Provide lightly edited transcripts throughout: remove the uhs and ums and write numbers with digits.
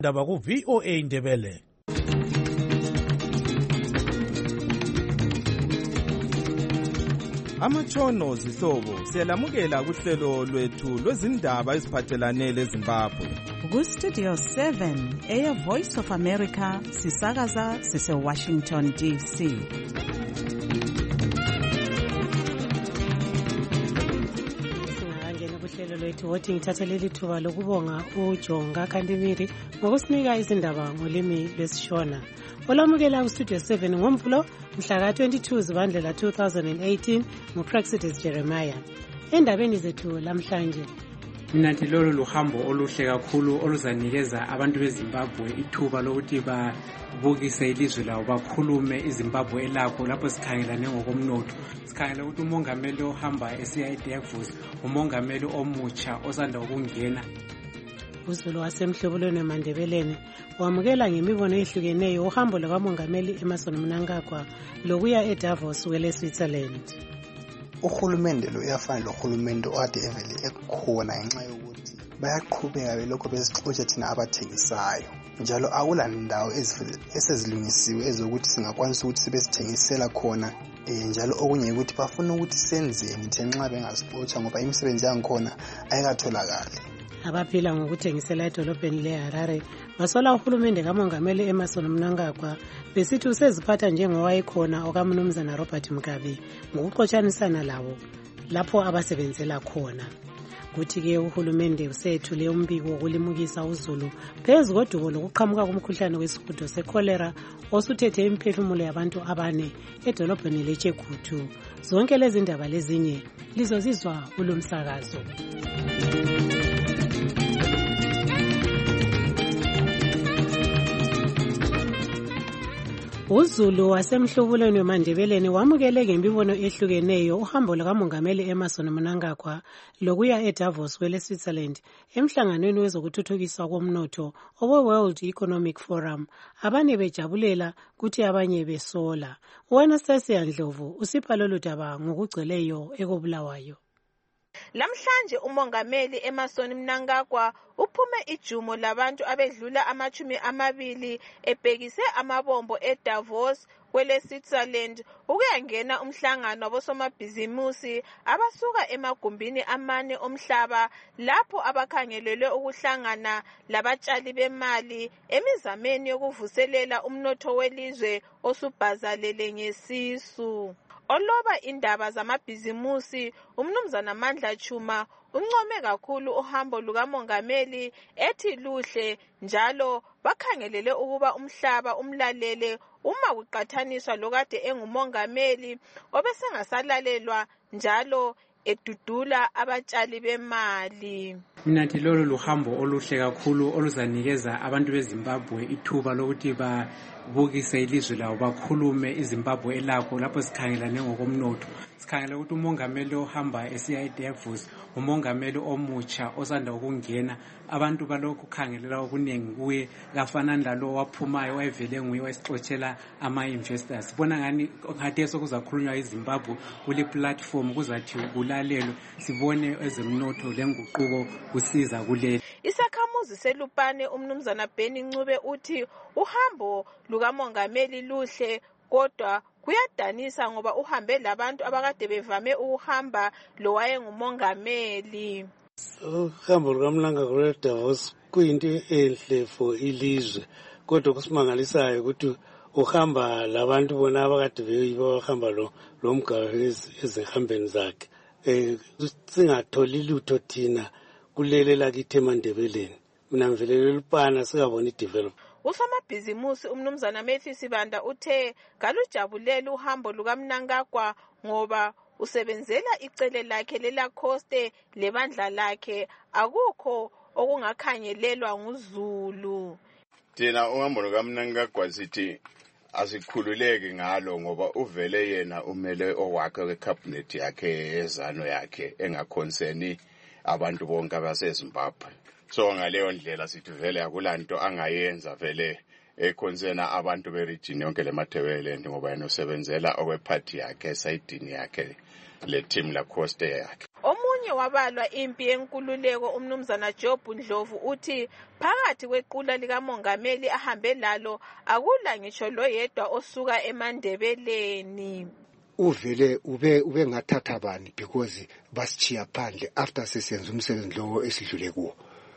Ndaba ku VOA Ndebele. Amatshono zihlobo siyalamukela kuhlelo lwethu lwezindaba eziphathelane leZimbabwe. Ku Studio 7 Air Voice of America sisakaza sise Washington DC. Uhlelo lwethu wothi ngithathele lithuba lokubonga uJonga Kandimiri ngokusinika izindaba ngolimi lwesishona. Olamukela kuStudio 7 ngoMvulo mhla ka-22 Zibandlela 2018 nguPraxidis Jeremiah. Endabeni zethu lamhlanje, mina lolu luhambo oluhle kakhulu oluzanikeza abantu beZimbabwe ithuba lokuthi babukise ilizwe lawo, bakhulume iZimbabwe elakho lapho sikhangelane ngokomnotho. Sikhangela ukuthi umongameli ohamba esiya eDavos umongameli omutsha osanda ukungena. uZulu wasemhlobelweni eMandebeleni wamukela ngemibono ehlukeneyo uhambo lwakamongameli Emmerson Mnangagwa lokuya eDavos kwele-Switzerland. Uhulumende lo uyafana lohulumende okade evele ekhona ngenxa yokuthi bayaqhubeka belokho besixotsha thina abathengisayo, njalo akulandawo esezilungisiwe ezokuthi singakwanisa ukuthi sibesithengisela khona. Njalo okunye ukuthi bafuna ukuthi senzeni ngenxa bengasixotsha ngoba imisebenzi yangikhona ayikatholakali. Abaphila ngokuthengisela edolobheni leHarare basola uhulumende kamongameli Emmerson Mnangagwa besithi useziphatha njengowayekhona okaMnumzana Robert Mugabe ngokuxotshanisana lawo lapho abasebenzela khona. Kuthi-ke uhulumende usethule umbiko wokulimukisa uZulu phezu kodubo lokuqhamuka komkhuhlane wesihudo sekholera osuthethe imiphefumulo yabantu abane edolobheni leChegutu. Zonke lezi ndaba lezinye lizozizwa kulomsakazo. uZulu wasemhlubulweni weMandebeleni wamukele ngemibono ehlukeneyo uhambo lukamongameli Emmerson Mnangagwa lokuya eDavos kwele-Switzerland emhlanganweni wezokuthuthukiswa komnotho owe-World Economic Forum. Abanye bejabulela kuthi abanye besola. U-Anastasia Ndlovu usipha lolu daba ngokugcweleyo ekobulawayo. Lamhlanje umongameli Emmerson Mnangagwa uphume ijumo labantu abedlula 20 ebhekise amabombo eDavos kwele-Switzerland ukuyangena umhlangano wabosomabhizimusi abasuka emagumbini amane omhlaba lapho abakhangelelwe ukuhlangana labatshali bemali emizameni yokuvuselela umnotho welizwe osubhazalele ngesisu. Oloba indaba zamabhizimusi uMnumzana Mandla Chuma uncome kakhulu uhambo lukamongameli ethi luhle njalo bakhangelele ukuba umhlaba umlalele uma kuqathaniswa lokade engumongameli obesengasalalelwa njalo edudula abatshali bemali. Mina lolu luhambo oluhle kakhulu oluzanikeza abantu beZimbabwe ithuba lokuthi babukise ilizwe lawo, bakhulume iZimbabwe elakho lapho sikhangelane ngokomnotho. Sikhangela ukuthi umongameli ohamba esiya eDavos umongameli omutsha osanda ukungena. Abantu balokhu khangelela okuningi kuye kafanani lalo waphumayo wayevele nguye wasixotsela ama-investors. Sibona ngani ngathi sokuzakhulunywa iZimbabwe kule platform kuzathi kulalelwe sibone ezemnotho lenguquko kusiza kuleli. Isakhamuzi selupane uMnumzana Beni Ncube uthi uhambo lukamongameli luhle kodwa kuyadanisa ngoba uhambe labantu abakade bevame ukuhamba lo wayengumongameli. Uhambo lukaMnangagwa eDavos kuyinto enhle for ilizwe, kodwa kusimangalisayo ukuthi uhamba labantu bona abakade behamba lo Mugabe ezihambeni zakhe. Singatholi lutho thina kulele lakithi eMandebeleni. Mina ngivelele lupana sikabona idevelop. Usomabhizimusi uMnumzana Matthew Sibanda uthe kalujabulela uhambo lukaMnangagwa ngoba usebenzela icele lakhe lelacoste lebandla lakhe, akukho okungakhangelelwa nguZulu. Thina uhambo lukaMnangagwa sithi asikhululeke ngalo ngoba uvele yena umele owakhe wecabinet yakhe ezano yakhe engakhonseni abantu bonke abaseZimbabwe. So ngaleyo ndlela sithi vele akulanto angayenza vele ekhonsena abantu beregion yonke leMathebeleland ngoba yena usebenzela okweparty yakhe esayidini yakhe le team la coste yakhe. Omunye Omunye wabalwa impi yenkululeko umnumzana Job Ndlovu uthi phakathi kwequla likamongameli ahambe lalo akula ngitsho loyedwa osuka eMandebeleni. Uvele ube ngathatha bani because basichiya phandle after sesenza umsebenzi lo esidlule kuwo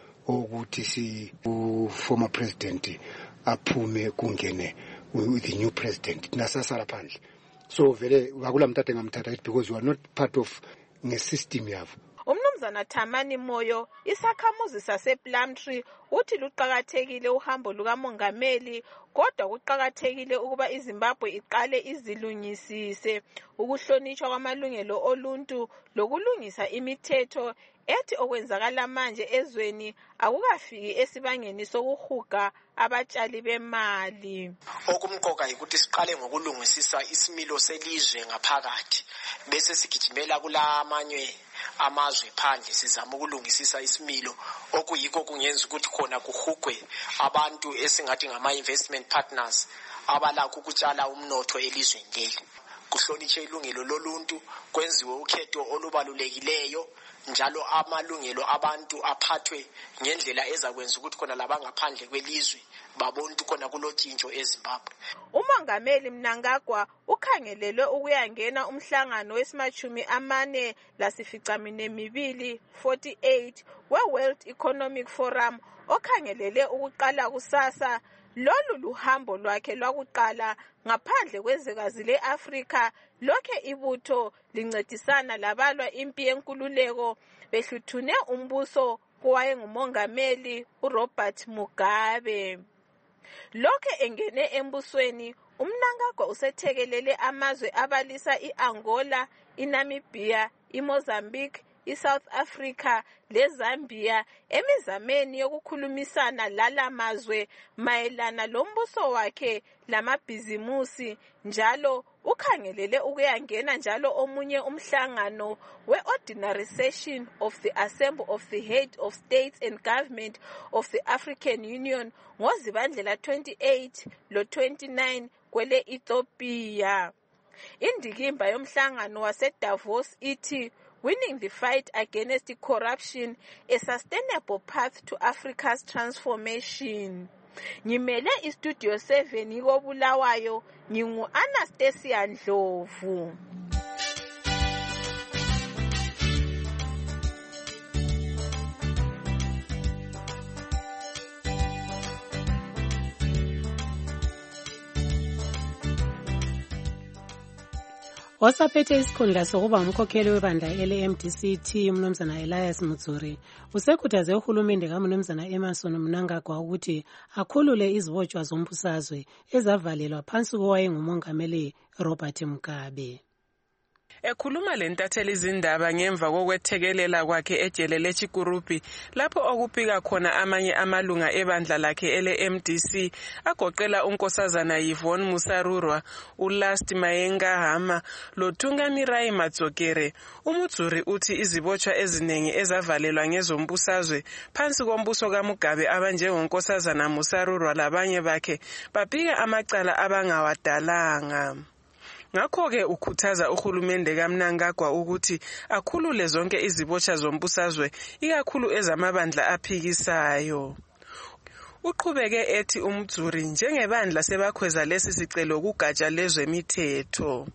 ukuthi former president aphume kungene with the new president nasasala phandle. So vele akula mthatha ngamthatha because you are not part of ngesystem yavo. Umnumzana Thamani Moyo isakhamuzi sasePlumtree uthi luqhakathekile uhambo lukamongameli kodwa kuqhakathekile ukuba iZimbabwe iqale izilungisise ukuhlonishwa kwamalungelo oluntu lokulungisa imithetho ethi okwenzakala manje ezweni akukafiki esibangeni sokuhuga abatshali bemali. Okumqoka ukuthi siqale ngokulungisisa isimilo selizwe ngaphakathi bese sigijimela kulamanye amazwe phandle sizama ukulungisisa isimilo okuyikho kungenza ukuthi khona kuhugwe abantu esingathi ngama-investment partners abalakho ukutshala umnotho elizweni leli. Kuhlonitshe ilungelo loluntu kwenziwe ukhetho olubalulekileyo njalo amalungelo abantu aphathwe ngendlela ezakwenza ukuthi khona labangaphandle kwelizwe babona ukuthi khona kulotshintsho eZimbabwe. Umongameli Mnangagwa ukhangelelwe ukuyangena umhlangano wesimachumi amane lasificaminwembili 48 we-World Economic Forum okhangelele ukuqala kusasa. Lolu luhambo lwakhe lwakuqala ngaphandle kwezwekazi le-Afrika lokhe ibutho lincedisana labalwa impi yenkululeko behluthune umbuso kowayengumongameli uRobert Mugabe. Lokhe engene embusweni uMnangagwa usethekelele amazwe abalisa iAngola, iNamibia, iMozambique, iSouth Africa leZambia emizameni yokukhulumisana lalamazwe mayelana lombuso wakhe lamabhizimusi njalo ukhangelele ukuyangena njalo omunye umhlangano we-Ordinary Session of the Assembly of the Head of States and Government of the African Union ngoZibandlela 28 lo-29 kwele Ethiopia. Indikimba yomhlangano waseDavos ithi Winning the Fight Against Corruption, a Sustainable Path to Africa's Transformation. Ngimele iStudio 7 ngikobulawayo ngingu-Anastasia Ndlovu. Osaphethe isikhundla sokuba umkhokheli webandla ele-MDC umnumzana Elias Mutsuri usekhuthaze uhulumende kaMnumzana Emmerson Mnangagwa ukuthi akhulule izibotshwa zombusazwe ezavalelwa phansi kowayengumongameli Robert Mugabe. Ekhuluma lentatheli izindaba ngemva kokwethekelela kwakhe ejele leChikurupi lapho okuphika khona amanye amalunga ebandla lakhe ele-MDC agoqela unkosazana Yvonne Musarurwa, uLast Mayenga Hama loThungamirai Matsokere. Umutsuri uthi izibotshwa eziningi ezavalelwa ngezombusazwe phansi kombuso kaMugabe abanjengonkosazana Musarurwa labanye bakhe babika amacala abangawadalanga. Ngakho-ke ukhuthaza uhulumende kaMnangagwa ukuthi akhulule zonke izibotshwa zombusazwe ikakhulu ezamabandla aphikisayo. Uqhubeke ethi uMdzuri njengebandla sebakhweza lesi sicelo kugatsha lezwemithetho.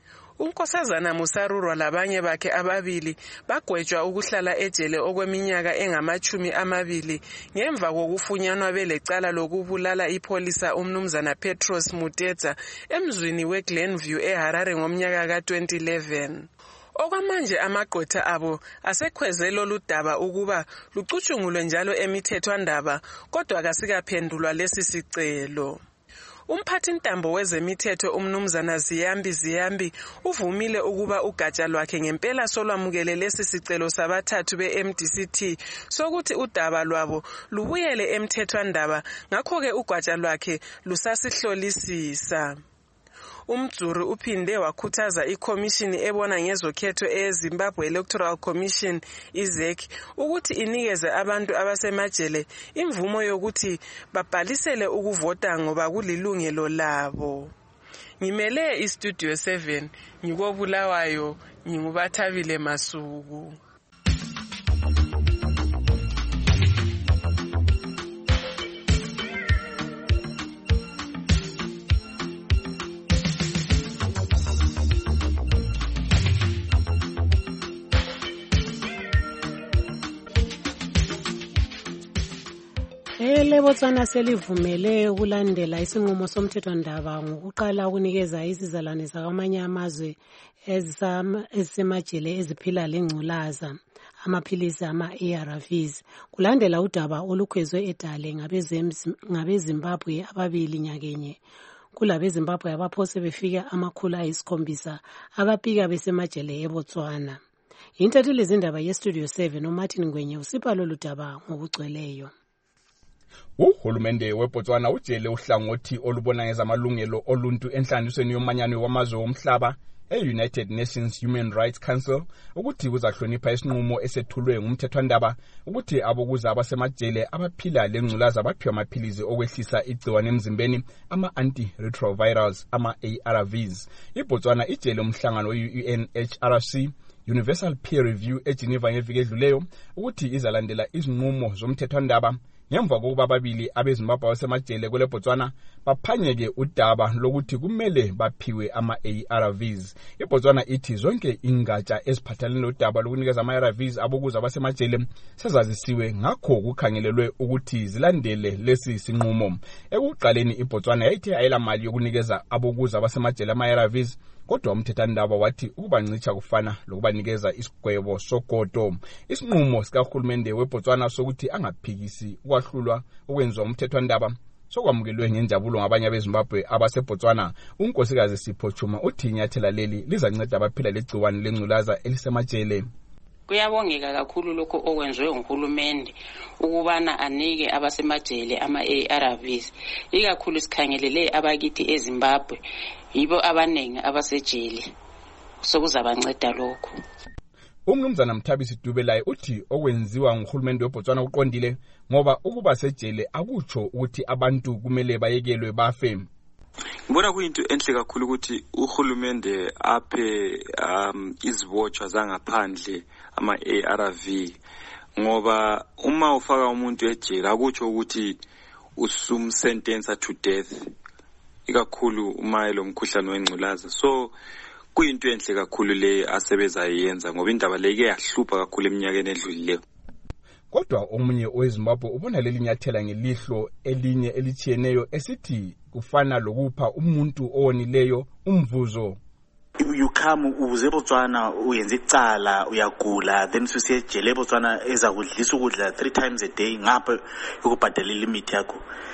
Unkosazana Musarurwa labanye bakhe ababili bagwetshwa ukuhlala ejele okweminyaka engama-20 ngemva kokufunyanwa belecala lokubulala ipholisa umnumzana Petros Mutedza emzwini weGlenview eHarare ngomnyaka ka-2011. Okwamanje amagqwetha abo asekhweze lolu daba ukuba lucutshungulwe njalo emithethwandaba kodwa kasikaphendulwa lesi sicelo. Umphathintambo wezemithetho umnumzana Ziyambi uvumile ukuba ugatsha lwakhe ngempela solwamukele lesi sicelo sabathathu be-MDC sokuthi udaba lwabo lubuyele emthethwandaba ngakho-ke ugatsha lwakhe lusasihlolisisa. Umdzuri uphinde wakhuthaza ikhomishini ebona ngezokhetho eZimbabwe Electoral Commission IZEC ukuthi inikeze abantu abasemajele imvumo yokuthi babhalisele ukuvota ngoba kulilungelo labo. Ngimele iStudio 7 ngikobulawayo nginguBathabile Masuku. leBotswana selivumele ukulandela isinqumo somthethwandaba ngokuqala ukunikeza izizalwane zakwamanye amazwe ezisemajele eziphila lengculaza amaphilisi ama-ARVs kulandela udaba olukhwezwe edale ngabeZimbabwe ababili nyakenye. KulabeZimbabwe abaphose befika 700 abapika besemajele eBotswana. Intatheli zindaba yeStudio 7 uMartin Ngwenye usipha lolu daba ngokugcweleyo. Uhulumende weBotswana ujele uhlangothi olubona ngezamalungelo oluntu enhlanganisweni yomanyano wamazwe womhlaba e-United Nations Human Rights Council ukuthi kuzahlonipha isinqumo esethulwe ngumthethwandaba ukuthi abokuza abasemajele abaphila lengculaza baphiwa amaphilizi okwehlisa igciwane emzimbeni ama-antiretrovirals ama-ARVs. iBotswana ijele umhlangano we-UNHRC Universal Peer Review eGeneva ngeviki edluleyo ukuthi izalandela izinqumo zomthethwandaba ngemva kokuba ababili abeZimbabwe abasemajele kweleBotswana baphanyeke udaba lokuthi kumele baphiwe ama-ARVs. iBotswana ithi zonke ingatsha eziphathelene nodaba lokunikeza ama-ARVs abokuza abasemajele sezazisiwe ngakho kukhangelelwe ukuthi zilandele lesi sinqumo. Ekuqaleni iBotswana yayithi ayilamali yokunikeza abokuza abasemajele ama-ARVs kodwa umthethwandaba wathi ukubancitsha kufana lokubanikeza isigwebo sogodo. Isinqumo sikahulumende weBotswana sokuthi angaphikisi ukwahlulwa okwenziwa umthethwandaba sokwamukelwe ngenjabulo ngabanye abeZimbabwe abaseBotswana. uNkosikazi Sipho Chuma uthi inyathela leli lizanceda abaphila legciwane lengculaza elisemajele. Kuyabongeka kakhulu lokho okwenziwe nguhulumende ukubana anike abasemajele ama-ARVs, ikakhulu sikhangelele abakithi eZimbabwe yibo abanengi abasejele, sokuzabanceda lokho. Umnumzana Mthabisi Dubelaye uthi okwenziwa nguhulumende weBotswana uqondile ngoba ukuba sejele akutsho ukuthi abantu kumele bayekelwe bafe. Ngibona kuyinto enhle kakhulu ukuthi uhulumende aphe izibotshwa zangaphandle ama-ARV ngoba uma ufaka umuntu ejele akutsho ukuthi usumsentensa to death ikakhulu uma lo mkhuhlane wengculaza. So kuyinto enhle kakhulu le asebezayenza ngoba indaba leke yahlupha kakhulu eminyakeni edlulileyo. Kodwa omunye oweZimbabwe ubona leli nyathela ngelihlo elinye elitshiyeneyo esithi kufana lokupha umuntu owonileyo umvuzo. You come uze eBotswana uyenza icala uyagula then susiye ejele eBotswana ezakudlisa ukudla 3 times a day ngapha ukubhadala limit yakho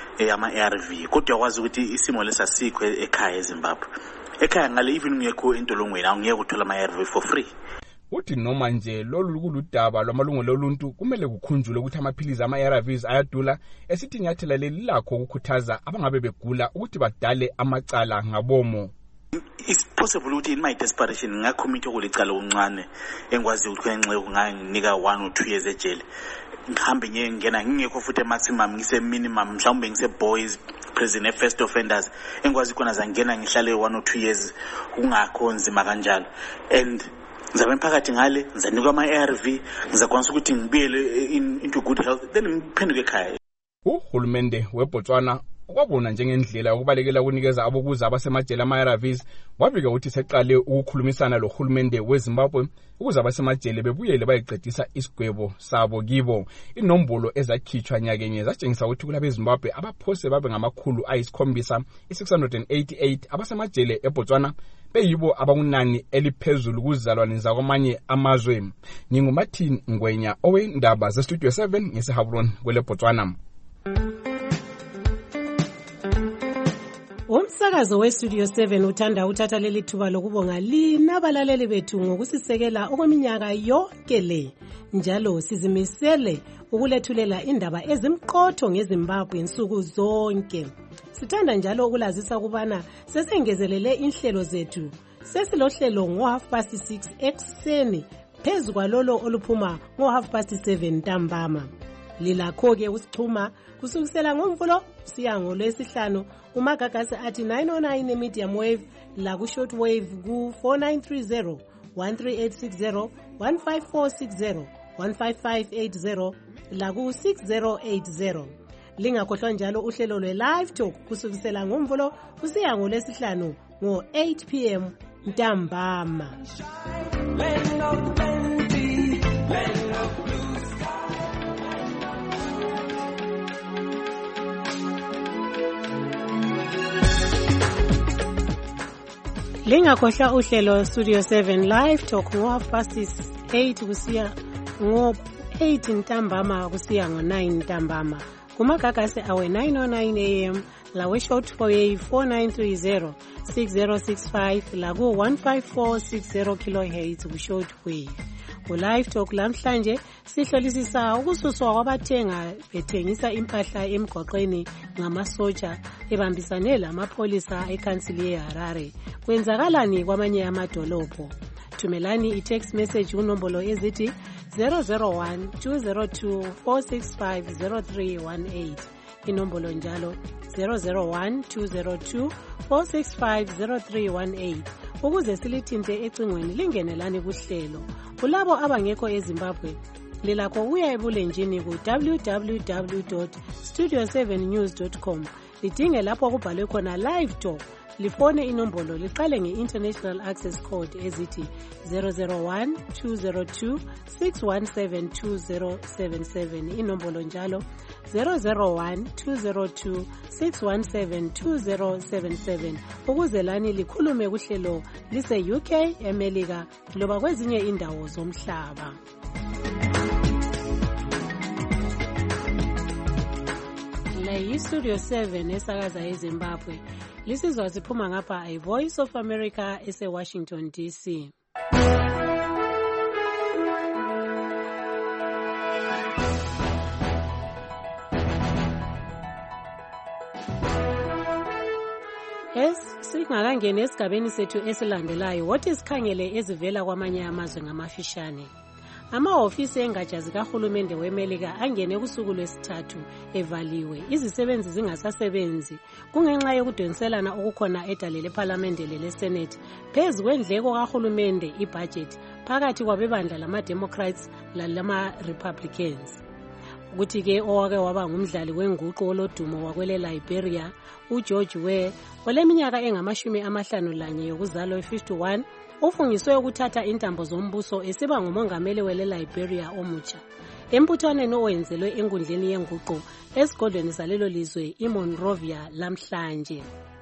ama-ARV. Kodwa yakwazi ukuthi isimo lesasikho ekhaya eZimbabwe. Ekhaya ngale even ngekho entolongweni awungeke uthola ama-ARV for free. Uthi noma nje lolu kuludaba lwamalungelo oluntu kumele kukhunjulwe ukuthi amaphilizi ama-ARVs ayadula esithi inyathela leli lakho ukukhuthaza abangabe begula ukuthi badale amacala ngabomo. It's possible ukuthi in my desperation ngacommit ukulicala okuncane engikwazi ukuthi kwenxe kunganginika 1 or 2 years ejele. Ngihambe ngiyengena ngingekho futhi maximum ngise minimum mhlawumbe ngise boys prison first offenders engikwazi khona zangena ngihlale 1 or 2 years kungakho nzima kanjalo. And ngizabe emphakathi ngale ngizanikwa ama-ARV ngizakwanisa ukuthi ngibuyele into good health then ngiphenduke ekhaya. Uhulumende weBotswana kwabona njengendlela yokubalekela ukunikeza abokuza abasemajele ama-ARVs wabika ukuthi seqale ukukhulumisana lohulumende weZimbabwe ukuze abasemajele bebuyele bayiqedisa isigwebo sabo kibo. Inombolo ezakhitshwa nyakenye zatshengisa ukuthi kulabeZimbabwe abaphose babe ngama-688 abasemajele eBotswana beyibo abangunani eliphezulu kuzalwane zakwamanye amazwe. NginguMartin Ngwenya owendaba zeStudio 7 ngeseHablon kweleBotswana. Umsakazo weStudio 7 uthanda uthatha leli thuba lokubonga lina abalaleli bethu ngokusisekela okweminyaka yonke le. Njalo sizimisele ukulethulela indaba ezimqotho ngeZimbabwe insuku zonke. Sithanda njalo ukulazisa kubana sesengezelele inhlelo zethu. Sesilohlelo ngo-6:30 ekseni phezu kwalolo oluphuma ngo-7:30 ntambama. Lilakho-ke usichuma kusukisela ngoMvulo siya ngoLwesihlanu umagagasi athi 909 e-medium wave la ku-short wave ku-4930 13860 15460 15580 la ku-6080. Lingakhohlwa njalo uhlelo lwe-live talk kusukisela ngoMvulo kusiya ngoLwesihlanu ngo-8 p.m. ntambama. Lingakhohlwa uhlelo Studio 7 Live Talk ngo8 kusiya ngo8 ntambama kusiya ngo9 ntambama. Kumagagasi awe 9:09 AM lawe shortwave 4930 6065 la ku 15460 kHz ku shortwave. Live Talk lamhlanje sihlolisisa ukususwa kwabathenga bethengisa impahla emgwaqweni ngamasotsha ebambisane lamapolisa eKhansili yeHarare. Kwenzakalani kwamanye amadolobho? Thumelani i-text message kunombolo ezithi 001 202 465 0318. Inombolo njalo 001 202 465 0318. Ukuze silithinte ecingweni lingenelani kuhlelo. Kulabo abangekho eZimbabwe, lilakho ukuya ebulenjini ku www.studio7news.com. Lidinge lapho kubhalwe khona Live Talk. Lifone inombolo liqale nge-International Access Code ezithi 001 202 617 2077. Inombolo njalo 001 202 617 2077. Ukuze lani likhulume kuhlelo lise-UK, eMelika loba kwezinye indawo zomhlaba. La yi-Studio 7 esakaza eZimbabwe. Lisizwa siphuma ngapha iVoice of America ese-Washington DC. Singakangeni esigabeni sethu esilandelayo, wothi sikhangele ezivela kwamanye amazwe ngamafishane. Amahofisi engatsha zikahulumende weMelika angene kusuku lwesithathu evaliwe. Izisebenzi zingasasebenzi kungenxa yokudonselana okukhona edale leParliamente leSenate phezu kwendleko kahulumende ibudget phakathi kwabebandla lama-Democrats lalama-Republicans. Ukuthi-ke owake waba ngumdlali wenguqu olodumo wakwele Liberia, uGeorge Weah, oleminyaka engama-51 yokuzalwa 51, ufungiswe ukuthatha intambo zombuso esiba ngumongameli wele Liberia omutsha. Emputhaneni owenzelwe enkundleni yenguqu esigodlweni salelo lizwe iMonrovia lamhlanje.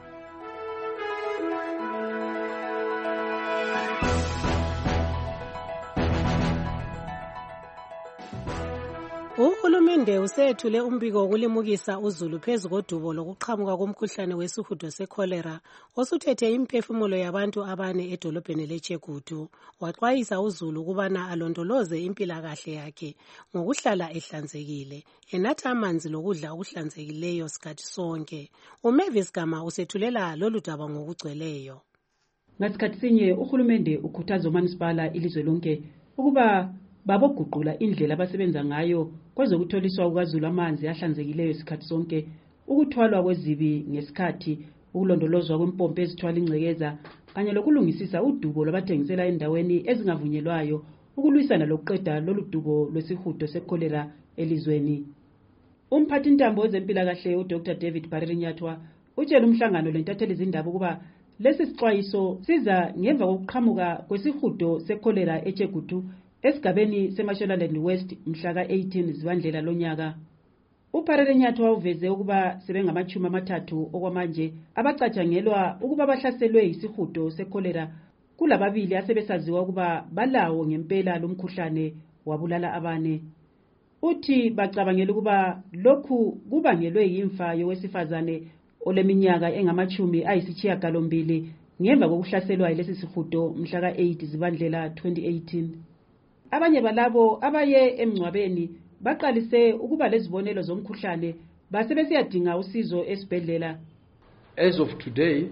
Uhulumende usethule umbiko wokulimukisa uzulu phezu kodubo lokuqhamuka komkhuhlane wesihudo sekholera osuthethe imphefumulo yabantu abane edolobheni leChegutu. Waxwayisa uzulu ukubana alondoloze impilakahle yakhe ngokuhlala ehlanzekile, enatha amanzi lokudla okuhlanzekileyo sikhathi sonke. uMavis Gama usethulela lolu daba ngokugcweleyo. Ngasikhathi sinye uhulumende ukhuthaza uManisipala ilizwe lonke ukuba baboguqula indlela abasebenza ngayo kwezokutholiswa ukazulu amanzi ahlanzekileyo isikhathi sonke, ukuthwalwa kwezibi ngesikhathi, ukulondolozwa kwempompi ezithwala ingcekeza kanye lokulungisisa udubo lwabathengisela endaweni ezingavunyelwayo ukulwisana lokuqeda lolu dubo lwesihudo sekholera elizweni. Umphathi ntambo wezempilakahle uDr David Barrinyathwa utshela umhlangano lentatheli izindaba ukuba lesi sixwayiso siza ngemva kokuqhamuka kwesihudo sekholera eChegutu esigabeni seMashonaland West mhla ka-18 Zibandlela lonyaka. uBarrinyathwa uveze ukuba sebengama-30 okwamanje abacatshangelwa ukuba bahlaselwe yisihudo sekholera, kulababili asebesaziwa ukuba balawo ngempela lomkhuhlane wabulala abane. Uthi bacabangela ukuba lokhu kubangelwe yimfa yowesifazane oleminyaka engama-92 ngemva kokuhlaselwa yilesi sihudo mhla ka-8 Zibandlela 2018. Abanye balabo abaye emngcwabeni baqalise ukuba lezibonelo zomkhuhlane base besiyadinga usizo esibhedlela. As of today,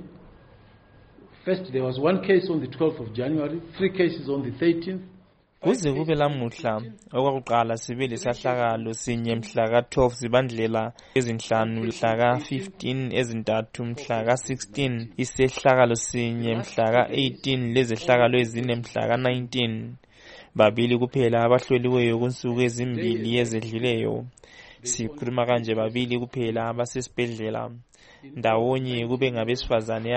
first there was one case on the 12th of January, 3 cases on the 13th. Kuze kube lamuhla okwakuqala sibe lesahlakalo sinye mhla ka-12 Zibandlela ezinhlanu, mhla ka-15 ezintathu, mhla ka-16 isehlakalo sinye, mhla ka-18 lezehlakalo ezine, mhla ka-19. Babili kuphela abahloliweyo kunsuku ezimbili ezedluleyo. Sikhuluma kanje babili kuphela abasesibhedlela. Ndawonye kube ngabesifazane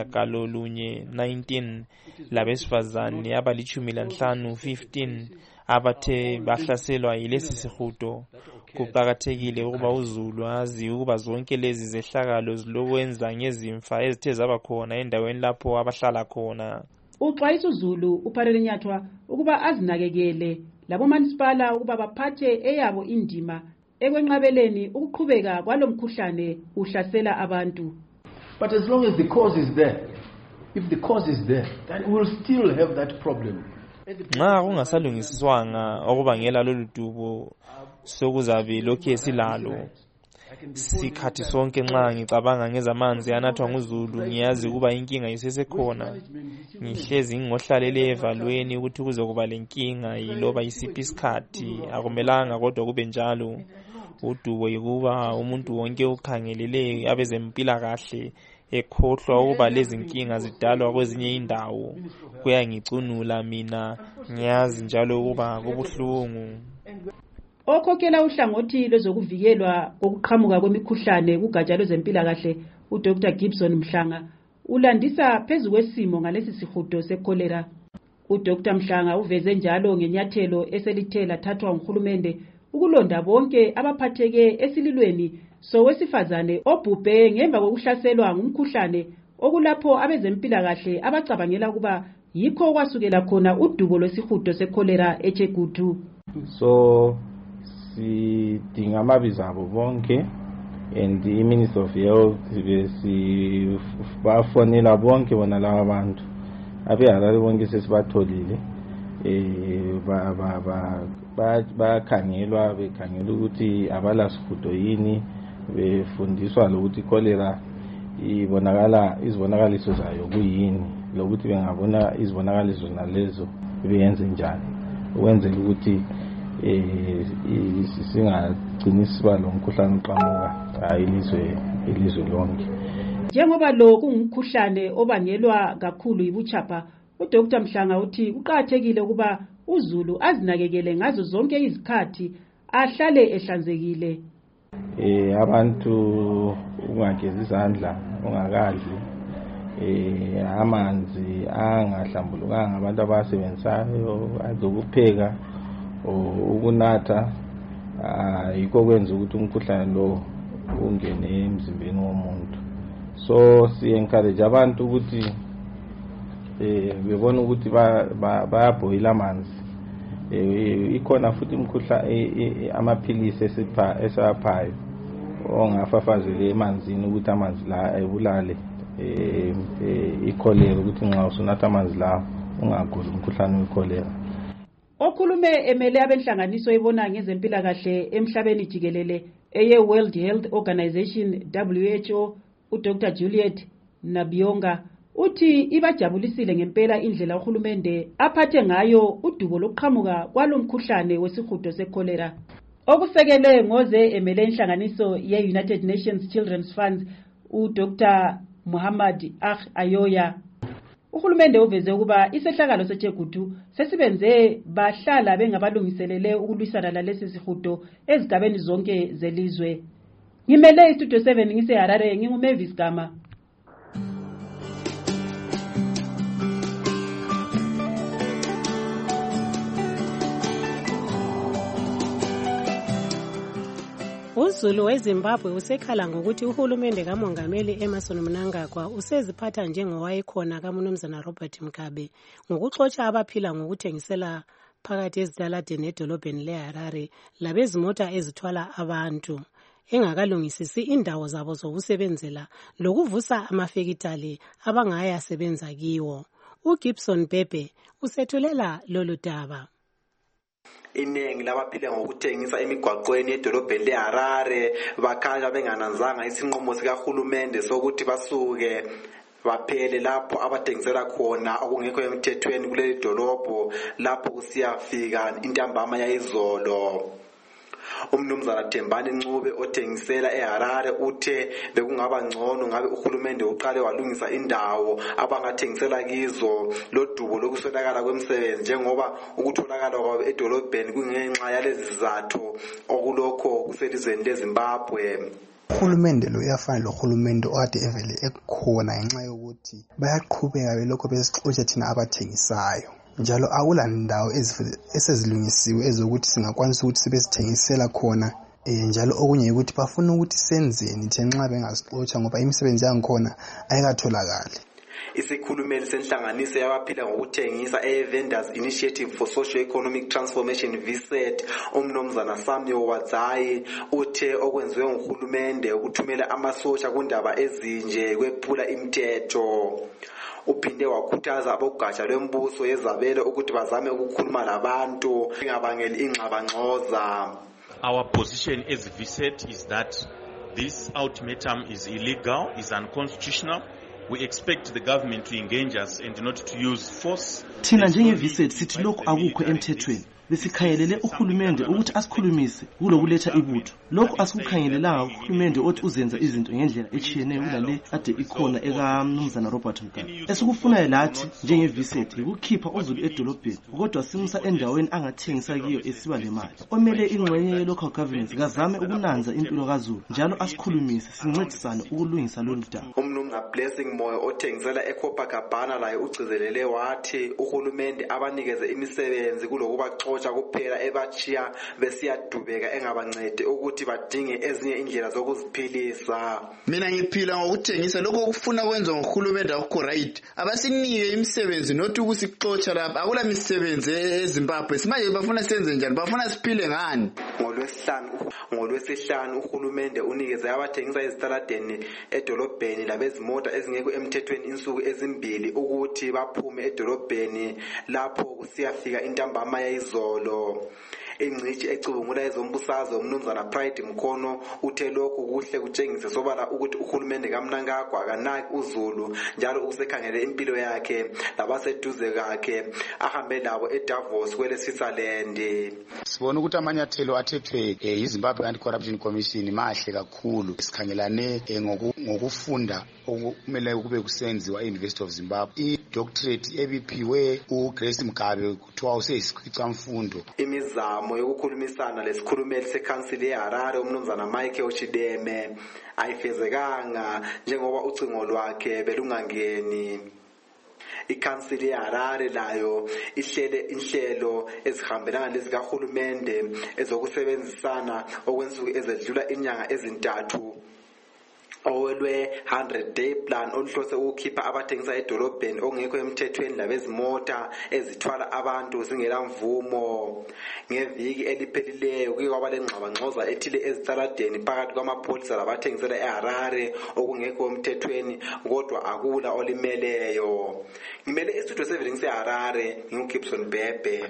abali-19 labesifazane abali-15, abathe bahlaselwa yilesi sihudo. Kuqakathekile ukuba uZulu azi ukuba zonke lezi zehlakalo zilokwenza ngezimfa ezithe zaba khona endaweni lapho abahlala khona. Uxwayisa uZulu uPharele Nyathwa ukuba azinakekele labo manisipala ukuba baphathe eyabo indima ekwenqabeleni ukuqhubeka kwalomkhuhlane uhlasela abantu. But as long as the cause is there, if the cause is there, then we will still have that problem. Nxa kungasalungisiswanga okubangela lolu dubo sokuzabe lokhu silalo. Sikhathi sonke nxa ngicabanga ngezamanzi anathwa nguZulu ngiyazi ukuba inkinga isesekhona. Ngihlezi ngohlalele evalweni ukuthi kuze kuba lenkinga yiloba isiphi isikhathi akumelanga kodwa kube njalo. Udubo yikuba umuntu wonke ukhangelele abezempilakahle ekhohlwa ukuba lezi nkinga zidalwa kwezinye indawo. Kuyangicunula mina ngiyazi njalo ukuba kubuhlungu. Okhokhela uhlangothi lwezokuvikelwa kokuqhamuka kwemikhuhlane kugatsha lwezempilakahle uDr Gibson Mhlanga ulandisa phezu kwesimo ngalesi sihudo sekholera. uDr Mhlanga uveze njalo ngenyathelo eselithe lathathwa nguhulumende ukulonda bonke abaphatheke esililweni sowesifazane obhubhe ngemva kokuhlaselwa ngumkhuhlane okulapho abezempilakahle abacabangela ukuba yikho kwasukela khona udubo lwesihudo sekholera eChegutu. So sidinga amabizo abo bonke and the Minister of Health bafonela bonke bona laba bantu abeharare bonke sesibatholile bakhangelwa bekhangela ukuthi abalasihudo yini befundiswa lokuthi cholera ibonakala izibonakaliso zayo kuyini lokuthi bengabona izibonakaliso nalezo beyenze njani ukwenzela ukuthi singagcini siba lo mkhuhlane uqhamuka ilizwe lonke. Njengoba lo kungumkhuhlane obangelwa kakhulu yibuchapha, uDr Mhlanga uthi kuqakathekile ukuba uZulu azinakekele ngazo zonke izikhathi ahlale ehlanzekile. Abantu ungageza izandla ungakadli, amanzi angahlambulukanga abantu abasebenzayo azokupheka ukunatha yikho kwenza ukuthi umkhuhlane lo ungene emzimbeni womuntu. So si encourage abantu ukuthi bebona ukuthi bayabhoyila amanzi. Ikhona futhi umkhuhlane amaphilisi esaphayo ongafafazele emanzini ukuthi amanzi la ebulale ikholera ukuthi nxa usunatha amanzi la ungaguli umkhuhlane wekholera. Okhulume emele abenhlanganiso ibona ngezempilakahle emhlabeni jikelele eye World Health Organization WHO uDr Juliet Nabionga uthi ibajabulisile ngempela indlela uhulumende aphathe ngayo udubo lokuqhamuka kwalomkhuhlane wesihudo sekholera. Okusekele ngoze emele inhlanganiso ye United Nations Children's Fund uDr Muhammad Ayoya. Uhulumende uveze ukuba isehlakalo seChegutu sesibenze bahlala bengabalungiselele ukulwisana lalesi sihudo ezigabeni zonke zelizwe. Ngimele istudio 7 ngiseHarare nginguMavis Gama. uZulu weZimbabwe usekhala ngokuthi uhulumende kamongameli Emmerson Mnangagwa useziphatha njengowayekhona kaMnumzana Robert Mugabe ngokuxotsha abaphila ngokuthengisela phakathi ezitaladeni edolobheni leHarare labezimota ezithwala abantu engakalungisisi indawo zabo zokusebenzela lokuvusa amafekitali abangayasebenza kiwo. uGibson Bebe usethulela lolu daba. Iningi labaphila ngokuthengisa emigwaqweni edolobheni leHarare bakhala bengananzanga isinqumo sikahulumende sokuthi basuke baphele lapho abathengisela khona okungekho emthethweni kuleli dolobho lapho kusiyafika intambama yayizolo. Umnumzana Thembani Ncube othengisela eHarare uthe bekungaba ngcono ngabe uhulumende uqale walungisa indawo abangathengisela kizo lodubo lokuswelakala kwemisebenzi njengoba ukutholakala kwabo edolobheni kungenxa yalezi zizathu okulokho kuselizweni leZimbabwe. Uhulumende lo uyafana lohulumende ode evele ekhona ngenxa yokuthi bayaqhubeka belokho besixotsha thina abathengisayo njalo akula ndawo esezilungisiwe ezokuthi singakwanisa ukuthi sibesithengisela khona. Njalo okunye ukuthi bafuna ukuthi senzeni the nxa bengasixotsha ngoba imisebenzi yangikhona ayikatholakali. Isikhulumeli senhlanganiso yabaphila ngokuthengisa Vendors Initiative for Socio-Economic Transformation VSET umnumzana Samuel Wadzayi uthe okwenziwe nguhulumende ukuthumela amasosha kundaba ezinje kwephula imithetho. Uphinde wakhuthaza abogatsha lwembuso yezabelo ukuthi bazame ukukhuluma labantu bengabangeli ingxabangxoza. Our position as VSET is that this ultimatum is illegal, is unconstitutional. We expect the government to engage us and not to use force. Thina njenge VSET sithi lokho akukho emthethweni. Besikhangelele uhulumende ukuthi asikhulumise kulokuletha ibutho. Lokho asikukhangelelanga uhulumende othi uzenza izinto ngendlela echiyeneyo kulale ade ikhona ekaMnumzana Robert Mugabe. Esikufunayo lathi njenge VSET ukukhipha uZulu edolobheni kodwa simsa endaweni angathengisa kiyo esiba lemali. Omele ingxenye ye local government kazame ukunanza impilo kaZulu njalo asikhulumise sincedisane ukulungisa lolu daba. Umnumzana Blessing Moyo othengisela eCopacabana laye ugcizelele wathi uhulumende abanikeze imisebenzi kulokuba kuphela ebachiya besiyadubeka engabancede ukuthi badinge ezinye indlela zokuziphilisa. Mina ngiphila ngokuthengisa lokho kufuna kwenza ngohulumende akukho right. Abasinike imisebenzi not ukusixotsha lapha. Akula misebenzi eZimbabwe. Simanje bafuna senze njani? Bafuna siphile ngani? Ngolwesihlanu uhulumende unikeze abathengisa ezitaladeni edolobheni labezimota ezingekho emthethweni insuku ezimbili ukuthi baphume edolobheni lapho kusiyafika intambama yayizolo. Ingcithi ecubungula ezombusazwe umnumzana Pride Mkhono uthe lokhu kuhle kutshengise sobala ukuthi uhulumende kaMnangagwa akanaki uZulu njalo usekhangele impilo yakhe labaseduze kakhe ahambe labo eDavos kwele Switzerland. Sibona ukuthi amanyathelo athethwe yiZimbabwe Anti-Corruption Commission mahle kakhulu. Sikhangelane ngokufunda okumele kube kusenziwa eUniversity of Zimbabwe. I-doctorate ebiphiwe uGrace Mugabe kuthiwa useyisikhwica mfundo. Imizamo yokukhulumisana lesikhulumeli seCouncil yeHarare umnumzana Michael Chideme ayifezekanga njengoba ucingo lwakhe belungangeni. ICouncil yeHarare layo ihlele inhlelo ezihambelana lezikahulumende ezokusebenzisana okwensuku ezedlula inyanga ezintathu. Owelwe 100-day plan oluhlose ukukhipha abathengisa edolobheni ongekho emthethweni labezimota ezithwala abantu zingela mvumo. Ngeviki eliphelileyo kuke kwaba lengxabangxoza ethile ezitaladeni phakathi kwamapholisa labathengisela eHarare okungekho emthethweni kodwa akula olimeleyo. Ngimele istudio 7 seHarare ngiuGibson Bebe.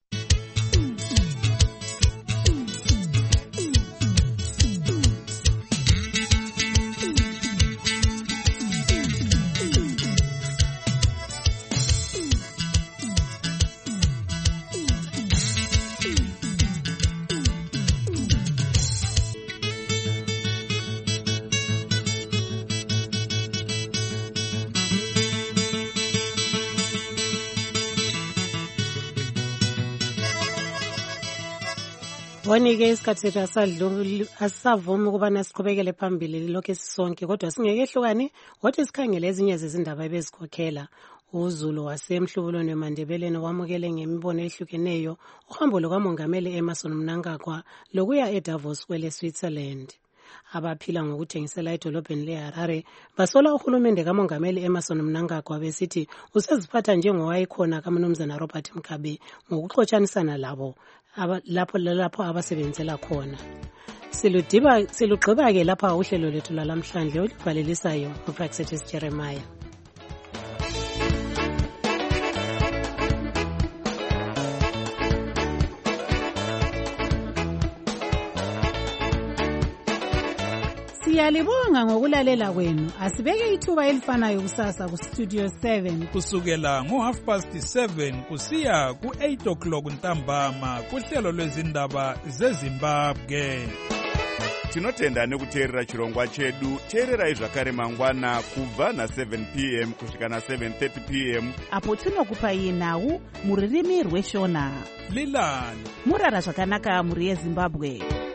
Bonike isikhathi sethu asisavumi ukubana siqhubekele phambili lokho esisonke kodwa singeke ehlukane kodwa sikhangele ezinye zezindaba ebezikhokhela. uZulu wasemhlubulweni weMandebeleni wamukele ngemibono ehlukeneyo uhambo lukamongameli Emmerson Mnangagwa lokuya eDavos kwele Switzerland. Abaphila ngokuthengisela edolobheni leHarare basola uhulumende kamongameli Emmerson Mnangagwa besithi useziphatha njengowayikhona kaMnumzana Robert Mugabe ngokuxotshanisana lapho abasebenzela khona. Silugqiba ke lapha uhlelo lethu lalamhlanje olubhalelisayo uPraxetis Jeremiah. Siyalibonga ngokulalela kwenu. Asibeke ithuba elifanayo kusasa ku Studio 7 kusukela ngo7:30 kusiya ku8:00 ntambama kuhlelo lwezindaba zeZimbabwe. Tinotenda nekuteerera chirongwa chedu. Teererai zvakare mangwana kubva na7 p.m. kusvika na7:30 p.m. apo tinokupai nhau muririmi rweshona. Lilani murara zvakanaka muri yeZimbabwe.